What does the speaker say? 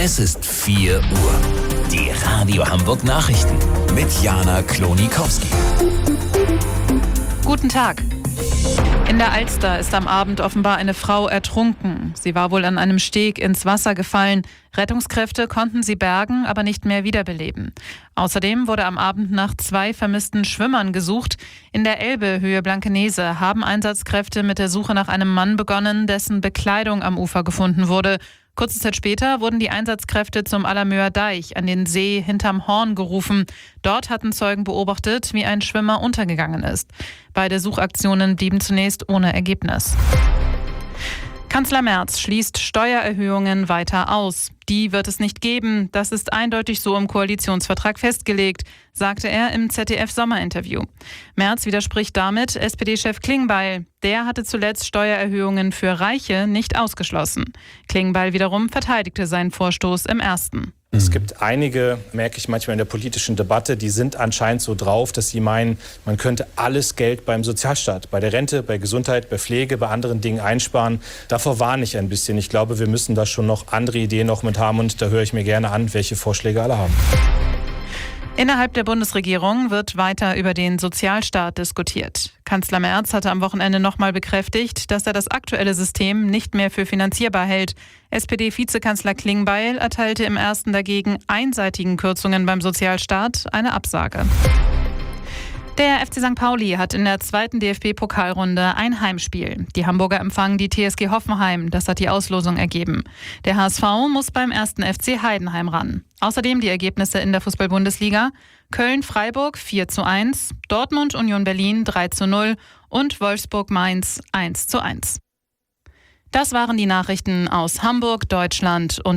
Es ist 4 Uhr. Die Radio Hamburg Nachrichten mit Jana Klonikowski. Guten Tag. In der Alster ist am Abend offenbar eine Frau ertrunken. Sie war wohl an einem Steg ins Wasser gefallen. Rettungskräfte konnten sie bergen, aber nicht mehr wiederbeleben. Außerdem wurde am Abend nach 2 vermissten Schwimmern gesucht. In der Elbe Höhe Blankenese haben Einsatzkräfte mit der Suche nach einem Mann begonnen, dessen Bekleidung am Ufer gefunden wurde. Kurze Zeit später wurden die Einsatzkräfte zum Allermöer Deich an den See hinterm Horn gerufen. Dort hatten Zeugen beobachtet, wie ein Schwimmer untergegangen ist. Beide Suchaktionen blieben zunächst ohne Ergebnis. Kanzler Merz schließt Steuererhöhungen weiter aus. Die wird es nicht geben. Das ist eindeutig so im Koalitionsvertrag festgelegt, sagte er im ZDF-Sommerinterview. Merz widerspricht damit SPD-Chef Klingbeil. Der hatte zuletzt Steuererhöhungen für Reiche nicht ausgeschlossen. Klingbeil wiederum verteidigte seinen Vorstoß im ersten. Es gibt einige, merke ich manchmal in der politischen Debatte, die sind anscheinend so drauf, dass sie meinen, man könnte alles Geld beim Sozialstaat, bei der Rente, bei Gesundheit, bei Pflege, bei anderen Dingen einsparen. Davor warne ich ein bisschen. Ich glaube, wir müssen da schon noch andere Ideen noch mit haben und da höre ich mir gerne an, welche Vorschläge alle haben. Innerhalb der Bundesregierung wird weiter über den Sozialstaat diskutiert. Kanzler Merz hatte am Wochenende nochmal bekräftigt, dass er das aktuelle System nicht mehr für finanzierbar hält. SPD-Vizekanzler Klingbeil erteilte im ersten dagegen einseitigen Kürzungen beim Sozialstaat eine Absage. Der FC St. Pauli hat in der 2. DFB-Pokalrunde ein Heimspiel. Die Hamburger empfangen die TSG Hoffenheim. Das hat die Auslosung ergeben. Der HSV muss beim 1. FC Heidenheim ran. Außerdem die Ergebnisse in der Fußball-Bundesliga: Köln-Freiburg 4:1, Dortmund-Union Berlin 3:0 und Wolfsburg-Mainz 1:1. Das waren die Nachrichten aus Hamburg, Deutschland und